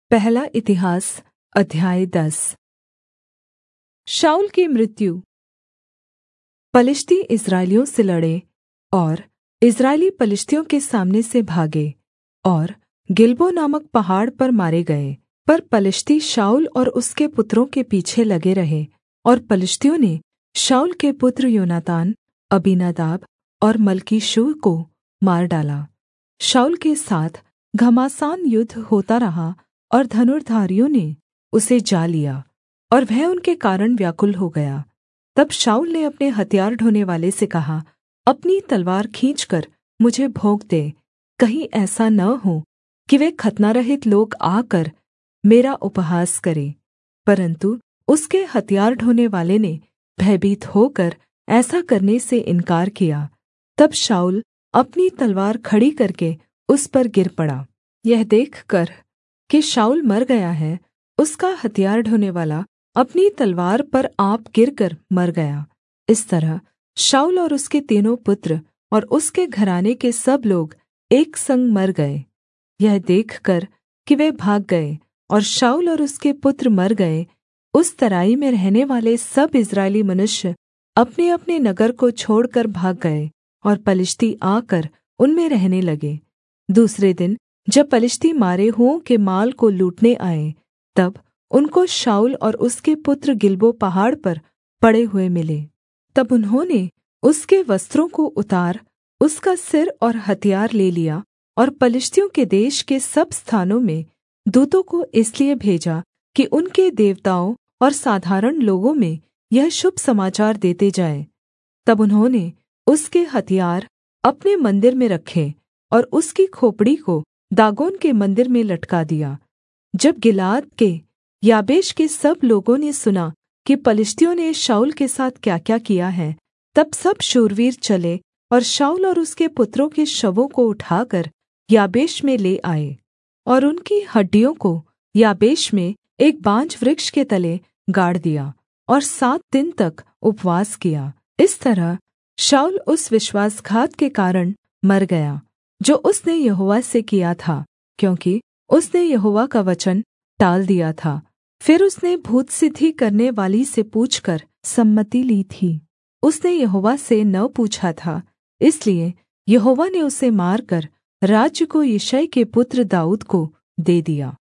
पहला इतिहास अध्याय 10। शाऊल की मृत्यु। पलिश्ती इस्राएलियों से लड़े और इस्राएली पलिश्तियों के सामने से भागे और गिलबो नामक पहाड़ पर मारे गए। पर पलिश्ती शाऊल और उसके पुत्रों के पीछे लगे रहे, और पलिश्तियों ने शाऊल के पुत्र योनातान, अबीनादाब और मल्कीशूअ को मार डाला। शाऊल के साथ घमासान युद्ध होता रहा, और धनुर्धारियों ने उसे जा लिया, और वह उनके कारण व्याकुल हो गया। तब शाऊल ने अपने हथियार ढोनेवाले से कहा, अपनी तलवार खींचकर मुझे भोंक दे, कहीं ऐसा न हो कि वे खतनारहित लोग आकर मेरा उपहास करें। परन्तु उसके हथियार ढोनेवाले ने भयभीत होकर ऐसा करने से इन्कार किया। तब शाऊल अपनी तलवार खड़ी करके उस पर गिर पड़ा। यह देखकर कि शाऊल मर गया है, उसका हथियार ढोनेवाला अपनी तलवार पर आप गिरकर मर गया। इस तरह शाऊल और उसके तीनों पुत्र और उसके घराने के सब लोग एक संग मर गए। यह देखकर कि वे भाग गए और शाऊल और उसके पुत्र मर गए, उस तराई में रहने वाले सब इस्राएली मनुष्य अपने-अपने नगर को छोड़कर भाग गए, और पलिश्ती आकर उनमें रहने लगे। दूसरे दिन जब पलिश्ती मारे हुओं के माल को लूटने आए, तब उनको शाऊल और उसके पुत्र गिलबो पहाड़ पर पड़े हुए मिले। तब उन्होंने उसके वस्त्रों को उतार उसका सिर और हथियार ले लिया, और पलिश्तियों के देश के सब स्थानों में दूतों को इसलिए भेजा कि उनके देवताओं और साधारण लोगों में यह शुभ समाचार देते जाएँ। तब उन्होंने उसके हथियार अपने मन्दिर में रखे और उसकी खोपड़ी को दागोन के मन्दिर में लटका दिया। जब गिलाद के याबेश के सब लोगों ने सुना कि पलिश्तियों ने शाऊल के साथ क्याक्या किया है, तब सब शूरवीर चले और शाऊल और उसके पुत्रों के शवों को उठाकर याबेश में ले आए, और उनकी हड्डियों को याबेश में एक बांज वृक्ष के तले गाड़ दिया, और 7 दिन तक उपवास किया। इस तरह शाऊल उस विश्वासघात के कारण मर गया जो उसने यहोवा से किया था, क्योंकि उसने यहोवा का वचन टाल दिया था। फिर उसने भूत सिद्धि करने वाली से पूछकर सम्मति ली थी। उसने यहोवा से न पूछा था, इसलिए यहोवा ने उसे मारकर राज्य को यिशै के पुत्र दाऊद को दे दिया।